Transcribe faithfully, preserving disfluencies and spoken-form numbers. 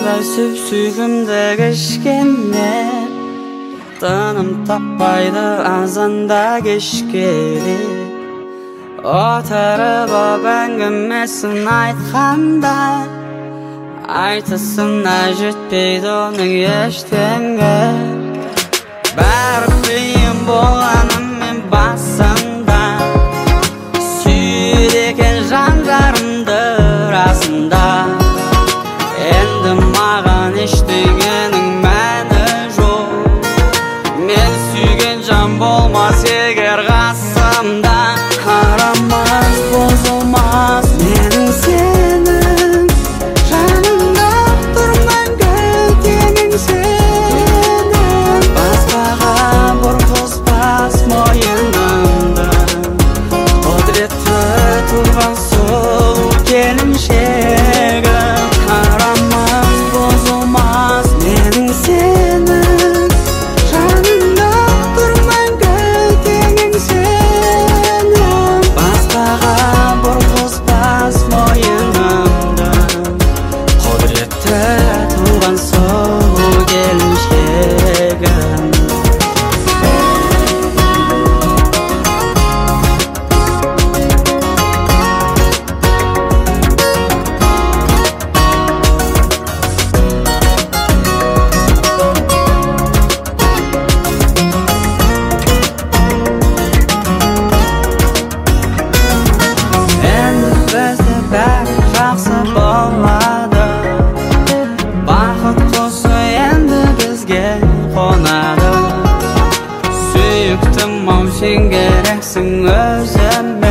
Андай сүп-сүйгімді кешкенне Тыным таппайды азанда кешкеде Отырып ап әңгімесін айтқанда Айтысына жетпейді оның ештеңе Бәрі қиын болғанымен басында Сүйеді екен жан жарымды расында Енді маған ештеңенің мәні жоқ Мен сүйген жан болмас егер қасымда Қарамас, бұзылмас менің сенің Жанымда тұр мәңгі теңің сенің Басқаға бұр қоспас мойынымды Құдіретті туған сол келіншегім Қарамас, бұзылмас менің сенің Жанымда тұр мәңгі теңің сенің Басқаға бұр қоспас мойынымды Құдіретті туған сол келіншегім Бәрі жақсы болады Бақыт құсы енді бізге қонады Сүйіктім ау сен керексің өзіме